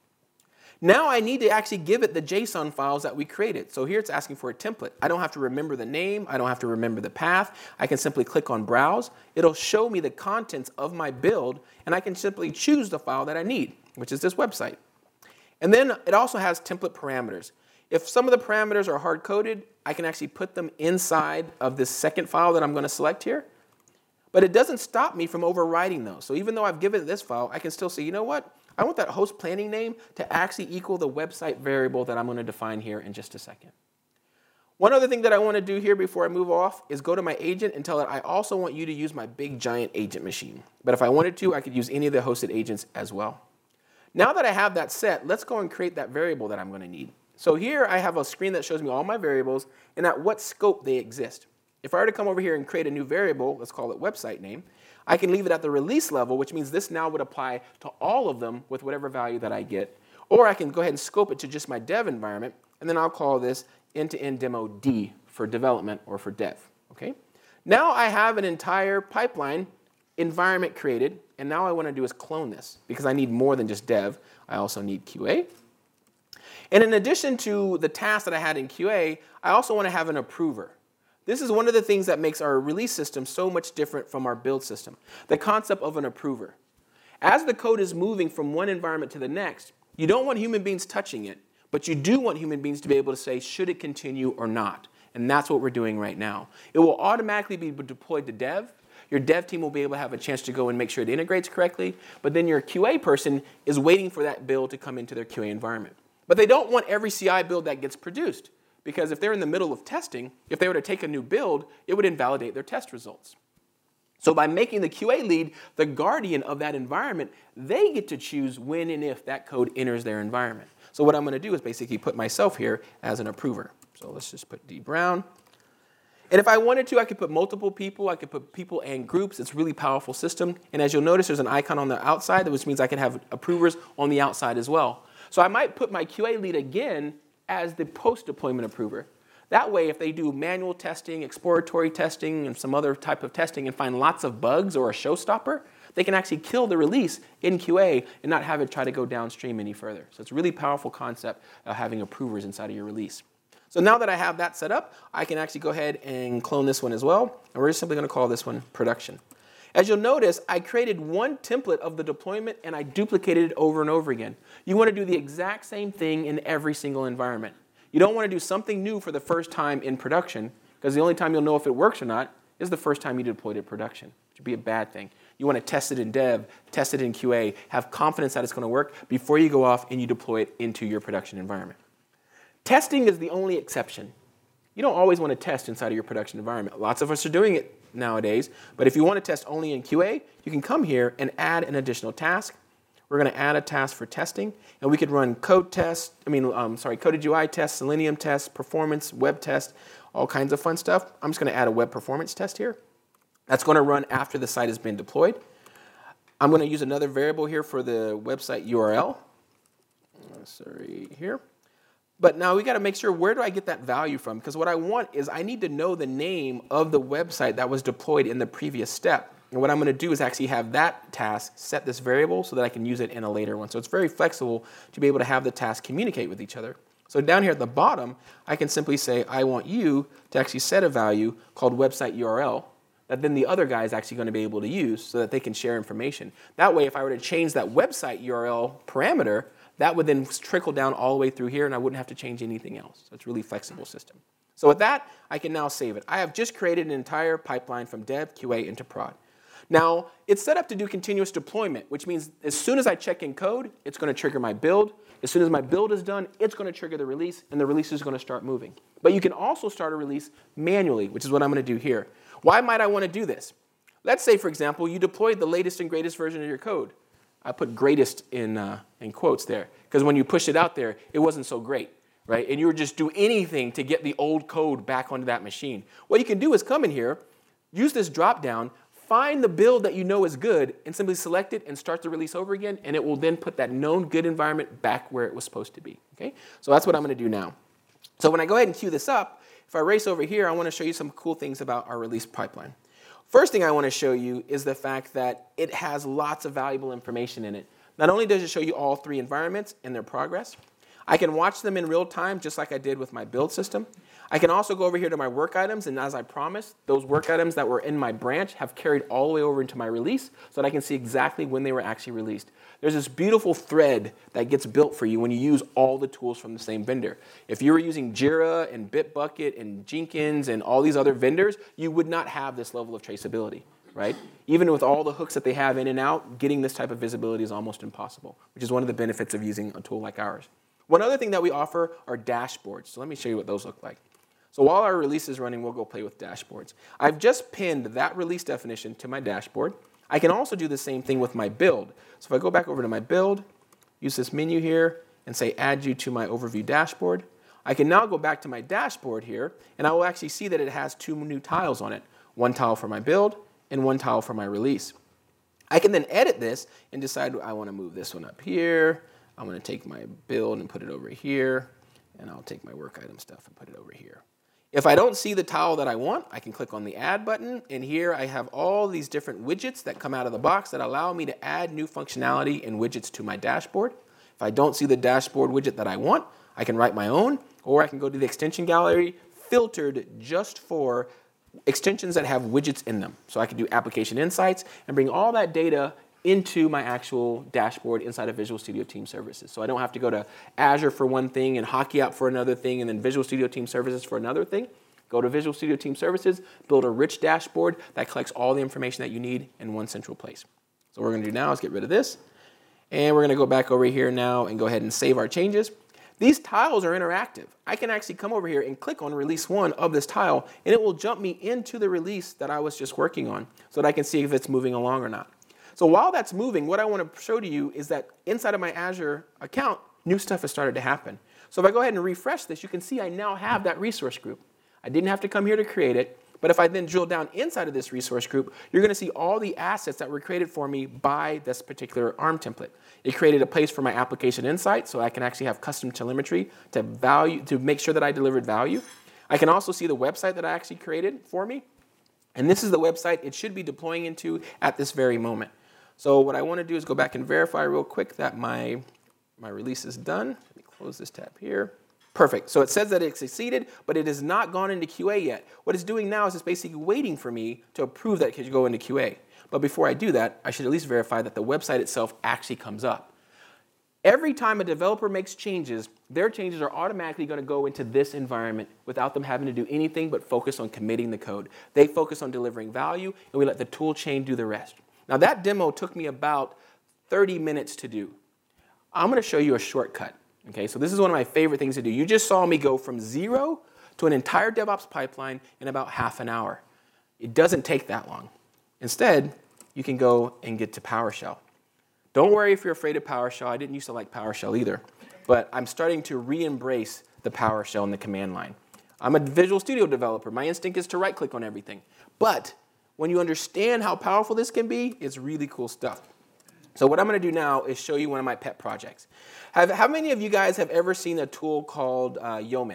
Now I need to actually give it the JSON files that we created. So here it's asking for a template. I don't have to remember the name. I don't have to remember the path. I can simply click on Browse. It'll show me the contents of my build, and I can simply choose the file that I need, which is this website. And then it also has template parameters. If some of the parameters are hard-coded, I can actually put them inside of this second file that I'm going to select here. But it doesn't stop me from overriding those. So even though I've given it this file, I can still say, you know what? I want that host planning name to actually equal the website variable that I'm going to define here in just a second. One other thing that I want to do here before I move off is go to my agent and tell it I also want you to use my big giant agent machine. But if I wanted to, I could use any of the hosted agents as well. Now that I have that set, let's go and create that variable that I'm going to need. So here I have a screen that shows me all my variables and at what scope they exist. If I were to come over here and create a new variable, let's call it website name, I can leave it at the release level, which means this now would apply to all of them with whatever value that I get. Or I can go ahead and scope it to just my dev environment, and then I'll call this end-to-end demo D for development or for dev. Okay? Now I have an entire pipeline environment created, and now all I want to do is clone this because I need more than just dev. I also need Q A. And in addition to the tasks that I had in Q A, I also want to have an approver. This is one of the things that makes our release system so much different from our build system, the concept of an approver. As the code is moving from one environment to the next, you don't want human beings touching it, but you do want human beings to be able to say, should it continue or not? And that's what we're doing right now. It will automatically be deployed to dev. Your dev team will be able to have a chance to go and make sure it integrates correctly, but then your Q A person is waiting for that build to come into their Q A environment. But they don't want every C I build that gets produced, because if they're in the middle of testing, if they were to take a new build, it would invalidate their test results. So by making the Q A lead the guardian of that environment, they get to choose when and if that code enters their environment. So what I'm going to do is basically put myself here as an approver. So let's just put D Brown. And if I wanted to, I could put multiple people. I could put people and groups. It's a really powerful system. And as you'll notice, there's an icon on the outside, which means I can have approvers on the outside as well. So I might put my Q A lead again as the post-deployment approver. That way, if they do manual testing, exploratory testing, and some other type of testing and find lots of bugs or a showstopper, they can actually kill the release in Q A and not have it try to go downstream any further. So it's a really powerful concept of having approvers inside of your release. So now that I have that set up, I can actually go ahead and clone this one as well. And we're just simply going to call this one production. As you'll notice, I created one template of the deployment and I duplicated it over and over again. You want to do the exact same thing in every single environment. You don't want to do something new for the first time in production, because the only time you'll know if it works or not is the first time you deploy it in production, which would be a bad thing. You want to test it in dev, test it in Q A, have confidence that it's going to work before you go off and you deploy it into your production environment. Testing is the only exception. You don't always want to test inside of your production environment. Lots of us are doing it nowadays, but if you want to test only in Q A, you can come here and add an additional task. We're going to add a task for testing, and we could run code tests, I mean, um, sorry, coded U I tests, Selenium tests, performance, web tests, all kinds of fun stuff. I'm just going to add a web performance test here. That's going to run after the site has been deployed. I'm going to use another variable here for the website U R L. Uh, sorry, here. But now we got to make sure, where do I get that value from? Because what I want is I need to know the name of the website that was deployed in the previous step. And what I'm going to do is actually have that task set this variable so that I can use it in a later one. So it's very flexible to be able to have the tasks communicate with each other. So down here at the bottom, I can simply say, I want you to actually set a value called website U R L that then the other guy is actually going to be able to use so that they can share information. That way, if I were to change that website U R L parameter, that would then trickle down all the way through here and I wouldn't have to change anything else. So it's a really flexible system. So with that, I can now save it. I have just created an entire pipeline from dev, Q A, into prod. Now, it's set up to do continuous deployment, which means as soon as I check in code, it's going to trigger my build. As soon as my build is done, it's going to trigger the release, and the release is going to start moving. But you can also start a release manually, which is what I'm going to do here. Why might I want to do this? Let's say, for example, you deployed the latest and greatest version of your code. I put greatest in, uh, in quotes there, because when you pushed it out there, it wasn't so great, right? And you were just do anything to get the old code back onto that machine. What you can do is come in here, use this drop down, find the build that you know is good, and simply select it and start the release over again, and it will then put that known good environment back where it was supposed to be. Okay? So that's what I'm going to do now. So when I go ahead and queue this up, if I race over here, I want to show you some cool things about our release pipeline. First thing I want to show you is the fact that it has lots of valuable information in it. Not only does it show you all three environments and their progress, I can watch them in real time just like I did with my build system. I can also go over here to my work items, and as I promised, those work items that were in my branch have carried all the way over into my release so that I can see exactly when they were actually released. There's this beautiful thread that gets built for you when you use all the tools from the same vendor. If you were using Jira and Bitbucket and Jenkins and all these other vendors, you would not have this level of traceability, right? Even with all the hooks that they have in and out, getting this type of visibility is almost impossible, which is one of the benefits of using a tool like ours. One other thing that we offer are dashboards. So let me show you what those look like. So while our release is running, we'll go play with dashboards. I've just pinned that release definition to my dashboard. I can also do the same thing with my build. So if I go back over to my build, use this menu here, and say add you to my overview dashboard, I can now go back to my dashboard here, and I will actually see that it has two new tiles on it. One tile for my build, and one tile for my release. I can then edit this and decide I want to move this one up here. I'm going to take my build and put it over here, and I'll take my work item stuff and put it over here. If I don't see the tile that I want, I can click on the Add button, and here I have all these different widgets that come out of the box that allow me to add new functionality and widgets to my dashboard. If I don't see the dashboard widget that I want, I can write my own, or I can go to the extension gallery, filtered just for extensions that have widgets in them. So I can do application insights and bring all that data into my actual dashboard inside of Visual Studio Team Services. So I don't have to go to Azure for one thing and Hockey App for another thing and then Visual Studio Team Services for another thing. Go to Visual Studio Team Services, build a rich dashboard that collects all the information that you need in one central place. So what we're going to do now is get rid of this. And we're going to go back over here now and go ahead and save our changes. These tiles are interactive. I can actually come over here and click on release one of this tile, and it will jump me into the release that I was just working on so that I can see if it's moving along or not. So while that's moving, what I want to show to you is that inside of my Azure account, new stuff has started to happen. So if I go ahead and refresh this, you can see I now have that resource group. I didn't have to come here to create it, but if I then drill down inside of this resource group, you're going to see all the assets that were created for me by this particular ARM template. It created a place for my application insight, so I can actually have custom telemetry to value to make sure that I delivered value. I can also see the website that I actually created for me. And this is the website it should be deploying into at this very moment. So what I want to do is go back and verify real quick that my, my release is done. Let me close this tab here. Perfect. So it says that it's succeeded, but it has not gone into Q A yet. What it's doing now is it's basically waiting for me to approve that it could go into Q A. But before I do that, I should at least verify that the website itself actually comes up. Every time a developer makes changes, their changes are automatically going to go into this environment without them having to do anything but focus on committing the code. They focus on delivering value, and we let the tool chain do the rest. Now that demo took me about thirty minutes to do. I'm going to show you a shortcut. Okay, so this is one of my favorite things to do. You just saw me go from zero to an entire DevOps pipeline in about half an hour. It doesn't take that long. Instead, you can go and get to PowerShell. Don't worry if you're afraid of PowerShell. I didn't used to like PowerShell either, but I'm starting to re-embrace the PowerShell and the command line. I'm a Visual Studio developer. My instinct is to right-click on everything. But when you understand how powerful this can be, it's really cool stuff. So what I'm going to do now is show you one of my pet projects. Have, how many of you guys have ever seen a tool called uh, Yeoman?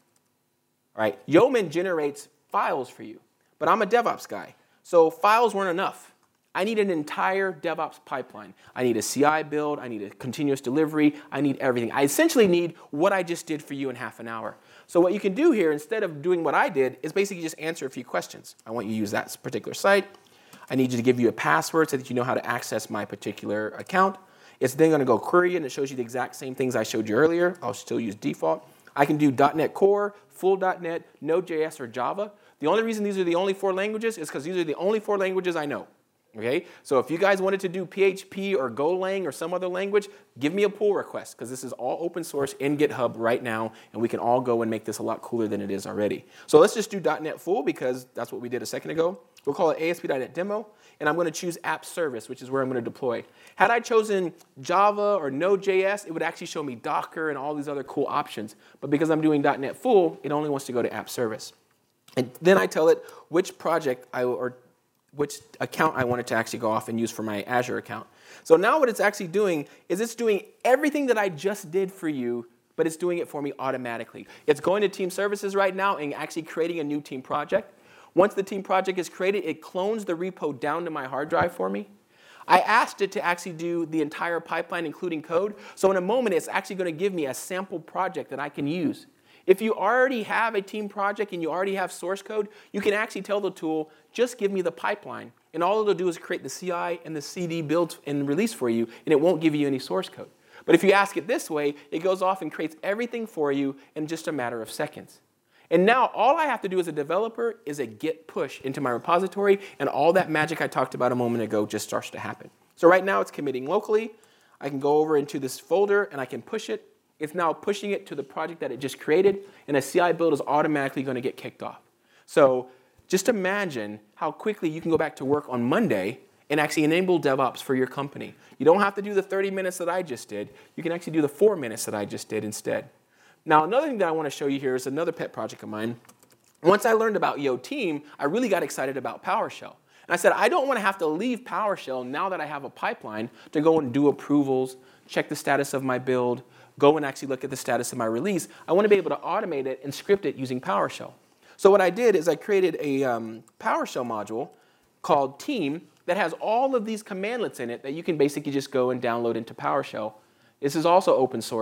All right, Yeoman generates files for you, but I'm a DevOps guy, so files weren't enough. I need an entire DevOps pipeline. I need a C I build, I need a continuous delivery, I need everything. I essentially need what I just did for you in half an hour. So what you can do here, instead of doing what I did, is basically just answer a few questions. I want you to use that particular site. I need you to give you a password so that you know how to access my particular account. It's then going to go query, and it shows you the exact same things I showed you earlier. I'll still use default. I can do .NET Core, full .NET, Node.js, or Java. The only reason these are the only four languages is because these are the only four languages I know. Okay? So if you guys wanted to do P H P or Golang or some other language, give me a pull request, because this is all open source in GitHub right now, and we can all go and make this a lot cooler than it is already. So let's just do .NET Full, because that's what we did a second ago. We'll call it A S P dot NET Demo, and I'm going to choose App Service, which is where I'm going to deploy. Had I chosen Java or Node.js, it would actually show me Docker and all these other cool options. But because I'm doing .NET Full, it only wants to go to App Service. And then I tell it which project I, or which account I want it to actually go off and use for my Azure account. So now what it's actually doing is it's doing everything that I just did for you, but it's doing it for me automatically. It's going to Team Services right now and actually creating a new team project. Once the team project is created, it clones the repo down to my hard drive for me. I asked it to actually do the entire pipeline, including code. So in a moment, it's actually going to give me a sample project that I can use. If you already have a team project and you already have source code, you can actually tell the tool, just give me the pipeline. And all it'll do is create the C I and the C D build and release for you, and it won't give you any source code. But if you ask it this way, it goes off and creates everything for you in just a matter of seconds. And now all I have to do as a developer is a git push into my repository, and all that magic I talked about a moment ago just starts to happen. So right now it's committing locally. I can go over into this folder and I can push it. It's now pushing it to the project that it just created, and a C I build is automatically going to get kicked off. So just imagine how quickly you can go back to work on Monday and actually enable DevOps for your company. You don't have to do the thirty minutes that I just did. You can actually do the four minutes that I just did instead. Now, another thing that I want to show you here is another pet project of mine. Once I learned about Yo Team, I really got excited about PowerShell. And I said, I don't want to have to leave PowerShell now that I have a pipeline to go and do approvals, check the status of my build, go and actually look at the status of my release. I want to be able to automate it and script it using PowerShell. So what I did is I created a um, PowerShell module called Team that has all of these commandlets in it that you can basically just go and download into PowerShell. This is also open source.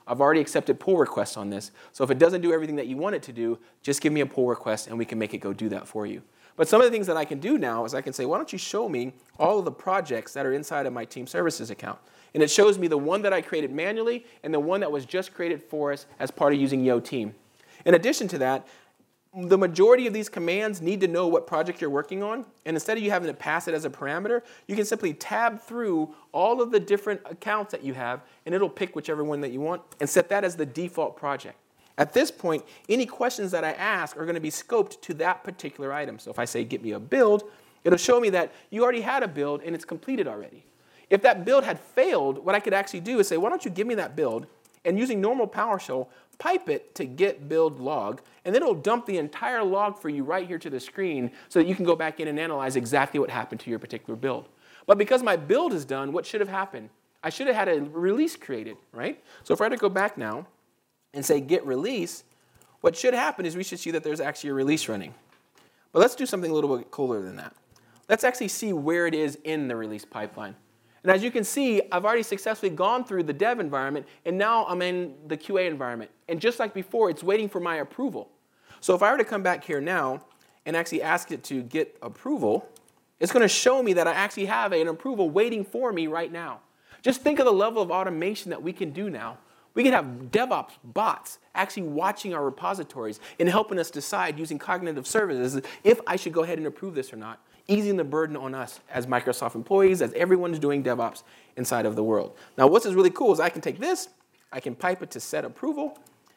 I've already accepted pull requests on this. So if it doesn't do everything that you want it to do, just give me a pull request and we can make it go do that for you. But some of the things that I can do now is I can say, why don't you show me all of the projects that are inside of my team services account? And it shows me the one that I created manually and the one that was just created for us as part of using Yo Team. In addition to that, the majority of these commands need to know what project you're working on. And instead of you having to pass it as a parameter, you can simply tab through all of the different accounts that you have, and it'll pick whichever one that you want and set that as the default project. At this point, any questions that I ask are going to be scoped to that particular item. So if I say, get me a build, it'll show me that you already had a build and it's completed already. If that build had failed, what I could actually do is say, why don't you give me that build? And using normal PowerShell, pipe it to get build log, and then it'll dump the entire log for you right here to the screen so that you can go back in and analyze exactly what happened to your particular build. But because my build is done, what should have happened? I should have had a release created, right? So if I were to go back now and say get release, what should happen is we should see that there's actually a release running. But let's do something a little bit cooler than that. Let's actually see where it is in the release pipeline. And as you can see, I've already successfully gone through the dev environment, and now I'm in the Q A environment. And just like before, it's waiting for my approval. So if I were to come back here now and actually ask it to get approval, it's going to show me that I actually have an approval waiting for me right now. Just think of the level of automation that we can do now. We can have DevOps bots actually watching our repositories and helping us decide using cognitive services if I should go ahead and approve this or not, easing the burden on us as Microsoft employees, as everyone's doing DevOps inside of the world. Now, what's is really cool is I can take this, I can pipe it to set approval,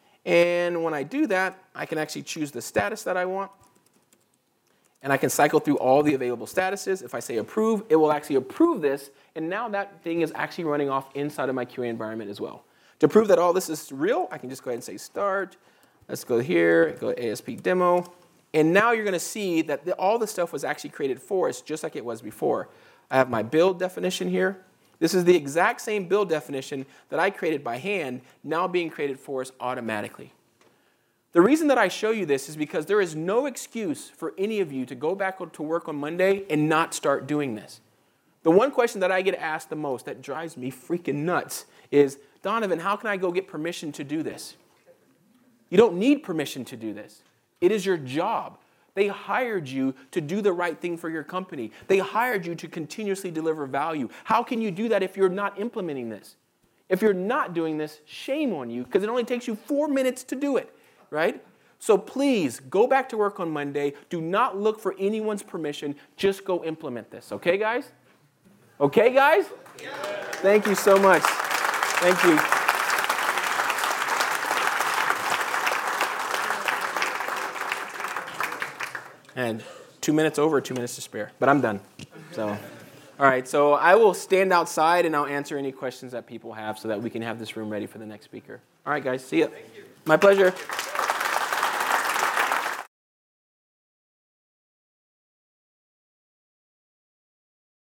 and when I do that, I can actually choose the status that I want, and I can cycle through all the available statuses. If I say approve, it will actually approve this, and now that thing is actually running off inside of my Q A environment as well. To prove that all this is real, I can just go ahead and say start. Let's go here, go A S P demo. And now you're going to see that the, all the stuff was actually created for us just like it was before. I have my build definition here. This is the exact same build definition that I created by hand, now being created for us automatically. The reason that I show you this is because there is no excuse for any of you to go back to work on Monday and not start doing this. The one question that I get asked the most that drives me freaking nuts is, Donovan, how can I go get permission to do this? You don't need permission to do this. It is your job. They hired you to do the right thing for your company. They hired you to continuously deliver value. How can you do that if you're not implementing this? If you're not doing this, shame on you, because it only takes you four minutes to do it, right? So please, go back to work on Monday. Do not look for anyone's permission. Just go implement this. Okay, guys? Okay, guys? Yeah. Thank you so much. Thank you. And two minutes over, two minutes to spare. But I'm done. So, all right. So I will stand outside and I'll answer any questions that people have so that we can have this room ready for the next speaker. All right, guys. See ya. Thank you. My pleasure.